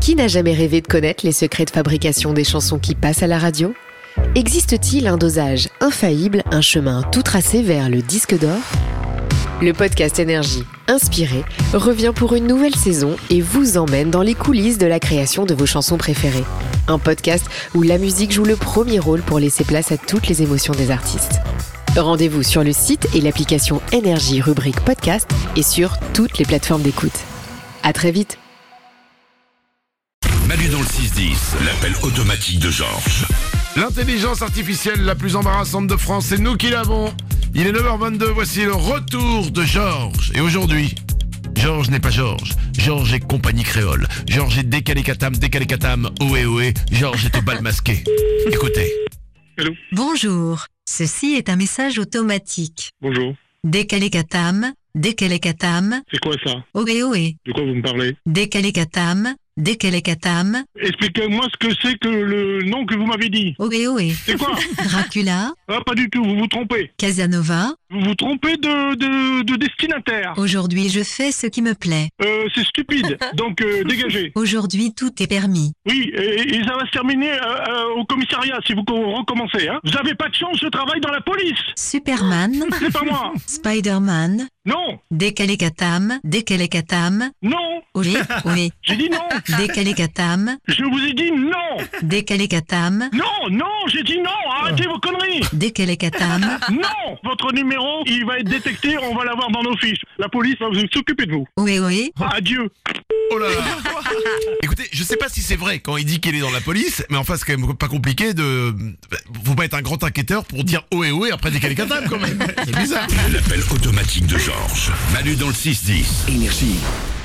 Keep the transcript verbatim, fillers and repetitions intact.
Qui n'a jamais rêvé de connaître les secrets de fabrication des chansons qui passent à la radio ? Existe-t-il un dosage infaillible, un chemin tout tracé vers le disque d'or ? Le podcast Énergie, inspiré, revient pour une nouvelle saison et vous emmène dans les coulisses de la création de vos chansons préférées. Un podcast où la musique joue le premier rôle pour laisser place à toutes les émotions des artistes. Rendez-vous sur le site et l'application Énergie rubrique podcast et sur toutes les plateformes d'écoute. À très vite. Manu dans le six dix, l'appel automatique de Georges. L'intelligence artificielle la plus embarrassante de France, c'est nous qui l'avons. Il est neuf heures vingt-deux, voici le retour de Georges. Et aujourd'hui, Georges n'est pas Georges. Georges est compagnie créole. Georges est décalé catam, décalé catam, ohé ohé. Georges est au bal masqué. Écoutez. Allô ? Bonjour, ceci est un message automatique. Bonjour. Décalé catam, décalé catam, C'est quoi ça ? ohé ohé. De quoi vous me parlez ? Décalé catam, décalé catam, Expliquez-moi ce que c'est que le nom que vous m'avez dit. ohé ohé. C'est quoi ? Dracula, Ah, pas du tout, vous vous trompez. Casanova, Vous vous trompez de, de, de destinataire. aujourd'hui je fais ce qui me plaît. Euh, c'est stupide, donc euh, dégagez. Aujourd'hui tout est permis. Oui, et, et ça va se terminer euh, euh, au commissariat si vous co- recommencez. Hein. Vous avez pas de chance, je travaille dans la police. Superman, C'est pas moi. Spider-Man, Non, décalé catam, décalé catam, non, ohé ohé. j'ai dit non. Décalé catam, Je vous ai dit non. décalé catam, Non, non, j'ai dit non. Arrêtez vos conneries. décalé catam, Non, votre numéro, il va être détecté, on va l'avoir dans nos fiches. La police va s'occuper de vous. ohé ohé. Adieu. Oh là là. Écoutez, je sais pas si c'est vrai quand il dit qu'il est dans la police, mais enfin c'est quand même pas compliqué de... Faut pas être un grand enquêteur pour dire ohé ohé après décalé catam quand même. C'est bizarre. L'appel automatique de Georges. Manu dans le six dix. Énergie.